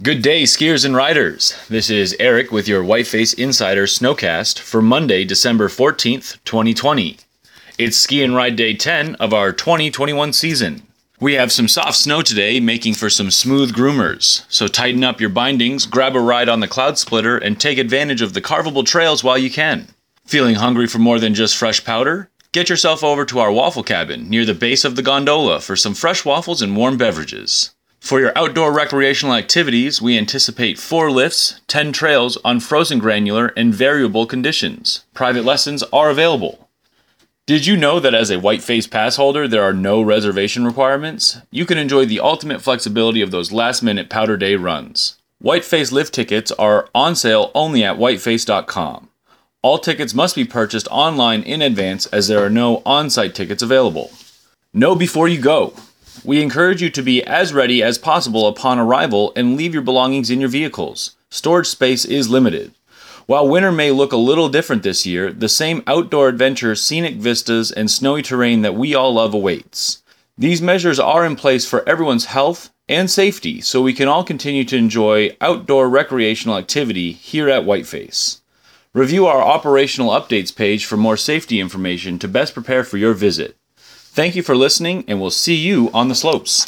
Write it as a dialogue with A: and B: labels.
A: Good day, skiers and riders. This is Eric with your Whiteface Insider Snowcast for Monday, December 14th, 2020. It's ski and ride day 10 of our 2021 season. We have some soft snow today, making for some smooth groomers. So tighten up your bindings, grab a ride on the Cloud Splitter, and take advantage of the carvable trails while you can. Feeling hungry for more than just fresh powder? Get yourself over to our waffle cabin near the base of the gondola for some fresh waffles and warm beverages. For your outdoor recreational activities, we anticipate 4 lifts, 10 trails on frozen granular and variable conditions. Private lessons are available. Did you know that as a Whiteface pass holder, there are no reservation requirements? You can enjoy the ultimate flexibility of those last-minute powder day runs. Whiteface lift tickets are on sale only at whiteface.com. All tickets must be purchased online in advance as there are no on-site tickets available. Know before you go. We encourage you to be as ready as possible upon arrival and leave your belongings in your vehicles. Storage space is limited. While winter may look a little different this year, the same outdoor adventure, scenic vistas, and snowy terrain that we all love awaits. These measures are in place for everyone's health and safety, so we can all continue to enjoy outdoor recreational activity here at Whiteface. Review our operational updates page for more safety information to best prepare for your visit. Thank you for listening, and we'll see you on the slopes.